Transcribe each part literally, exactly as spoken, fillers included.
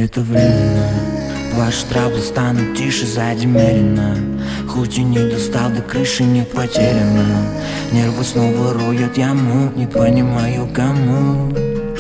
Это временно. Ваши траблы станут тише сзади медленно. Хоть и не достал до крыши, не потеряно. Нервы снова роют яму, не понимаю кому.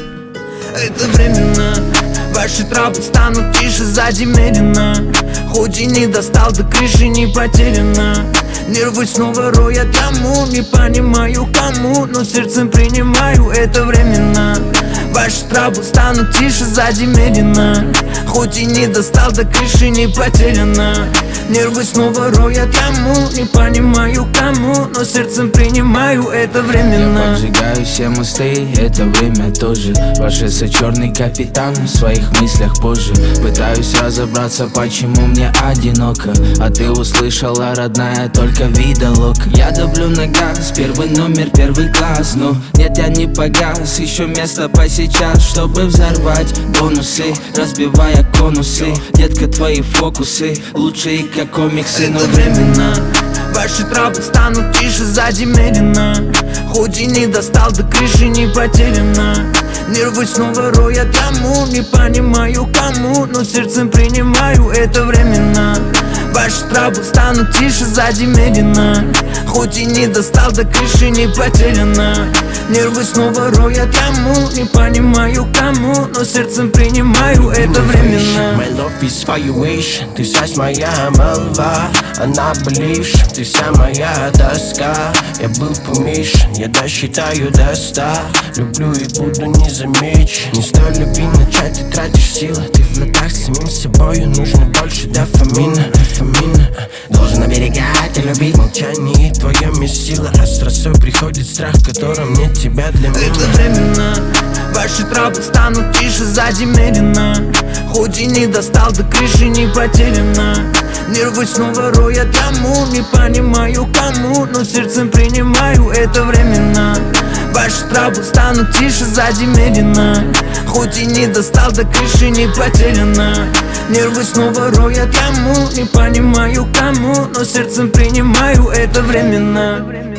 Это временно. Ваши траблы станут тише сзади медленно. Хоть и не достал до крыши, не потеряно. Нервы снова роют яму, не понимаю кому, но сердцем принимаю, это временно. Ваши траблы станут тише сзади медленно. Хоть и не достал до крыши, не потеряно. Нервы снова роют яму, не понимаю кому, но сердцем принимаю, это временно. Я поджигаю все мосты, это время тоже. Ваш черный капитан в своих мыслях позже. Пытаюсь разобраться, почему мне одиноко. А ты услышала, родная, только видалок. Я давлю на газ, первый номер, первый класс. Но нет, я не погас, еще место по сейчас, чтобы взорвать бонусы, разбивая конусы. Детка, твои фокусы лучшие, как комиксы, но временно. Ваши траблы станут тише сзади медленно. Хоть и не достал до крыши, не потеряно. Нервы снова роют яму, не понимаю кому, но сердцем принимаю, это временно. Ваши траблы станут тише сзади медленно. Хоть и не достал до крыши, не потеряно. Нервы снова роют яму, не понимаю кому, но сердцем принимаю, это временно. My love is fire wish. Ты вся моя молва, она ближе. Ты вся моя тоска. Я был помеш, я досчитаю до ста. Люблю и буду не замечен. Не стоит любви начать, ты тратишь силы. Ты в ладах с самим собою, нужно больше дофамина. Дофамина. Должен оберегать и любить. Молчание твое месило, а с росой приходит страх, в котором нет тебя для меня. Это временно. Ваши траблы станут тише сзади медленно. Хоть и не достал до крыши, не потеряно. Нервы снова роют яму, не понимаю кому, но сердцем принимаю, это временно. Ваши траблы станут тише сзади медленно. Хоть и не достал до крыши, не потеряно. Нервы снова роют яму, не понимаю кому, но сердцем принимаю, это временно.